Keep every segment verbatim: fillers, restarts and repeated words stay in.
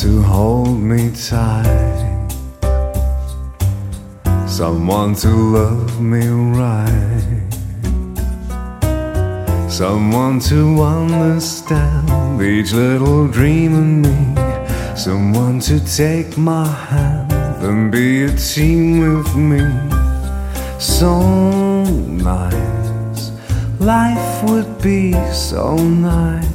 to hold me tight, someone to love me right, someone to understand each little dream in me, someone to take my hand and be a team with me. So nice, life would be so nice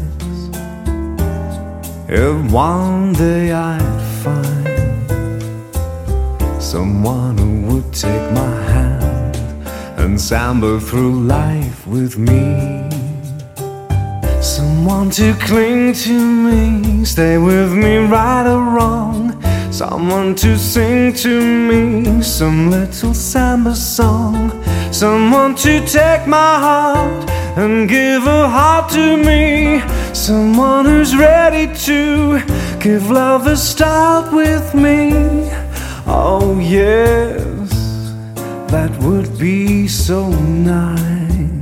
if one day I'd find someone who would take my hand and samba through life with me. Someone to cling to me, stay with me right or wrong, someone to sing to me some little samba song, someone to take my heart and give a heart to me, someone who's ready to give love a start with me. Oh yes, that would be so nice.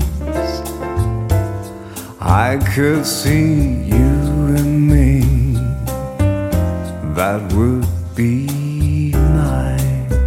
I could see you and me, that would be nice.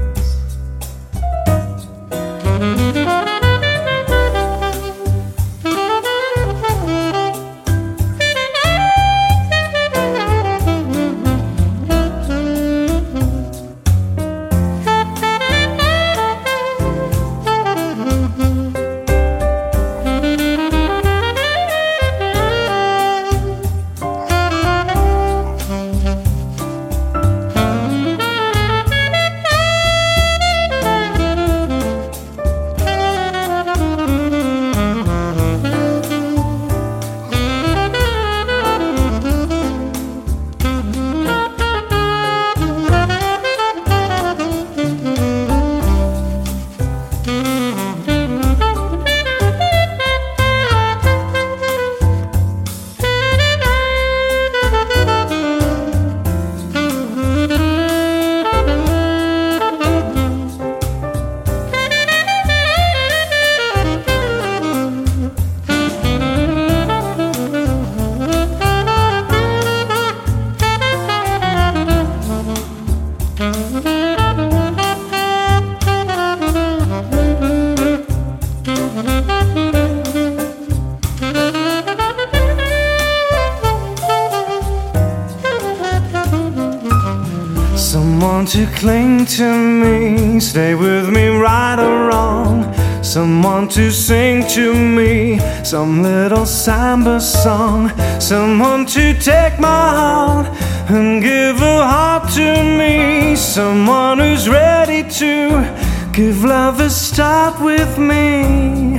Someone to cling to me, stay with me right or wrong, someone to sing to me some little samba song, someone to take my heart and give a heart to me, someone who's ready to give love a start with me.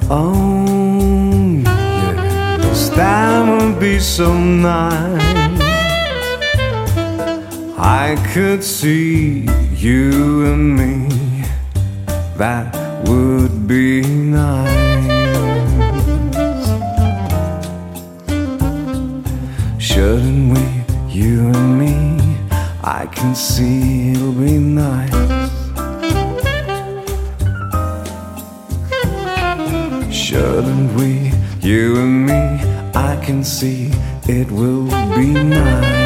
Oh yes, that would be so nice. I could see you and me, that would be nice. Shouldn't we, you and me, I can see it'll be nice. Shouldn't we, you and me, I can see it will be nice.